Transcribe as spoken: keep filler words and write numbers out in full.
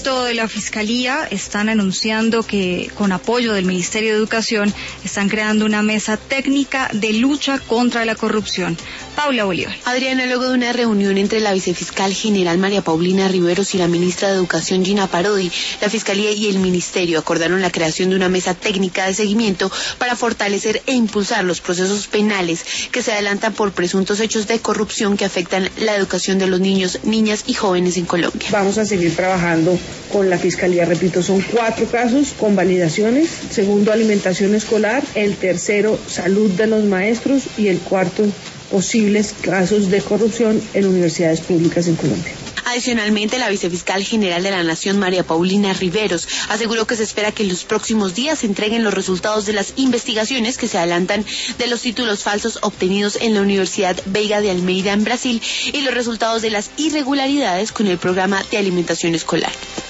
esto de la Fiscalía, están anunciando que con apoyo del Ministerio de Educación están creando una mesa técnica de lucha contra la corrupción. Paula Bolívar. Adriana, luego de una reunión entre la vicefiscal general María Paulina Riveros y la ministra de Educación Gina Parodi, la Fiscalía y el Ministerio acordaron la creación de una mesa técnica de seguimiento para fortalecer e impulsar los procesos penales que se adelantan por presuntos hechos de corrupción que afectan la educación de los niños, niñas y jóvenes en Colombia. Vamos a seguir trabajando con la Fiscalía, repito, son cuatro casos con validaciones, segundo alimentación escolar, el tercero salud de los maestros y el cuarto posibles casos de corrupción en universidades públicas en Colombia. Adicionalmente, la vicefiscal general de la Nación, María Paulina Riveros, aseguró que se espera que en los próximos días se entreguen los resultados de las investigaciones que se adelantan de los títulos falsos obtenidos en la Universidad Veiga de Almeida en Brasil y los resultados de las irregularidades con el programa de alimentación escolar.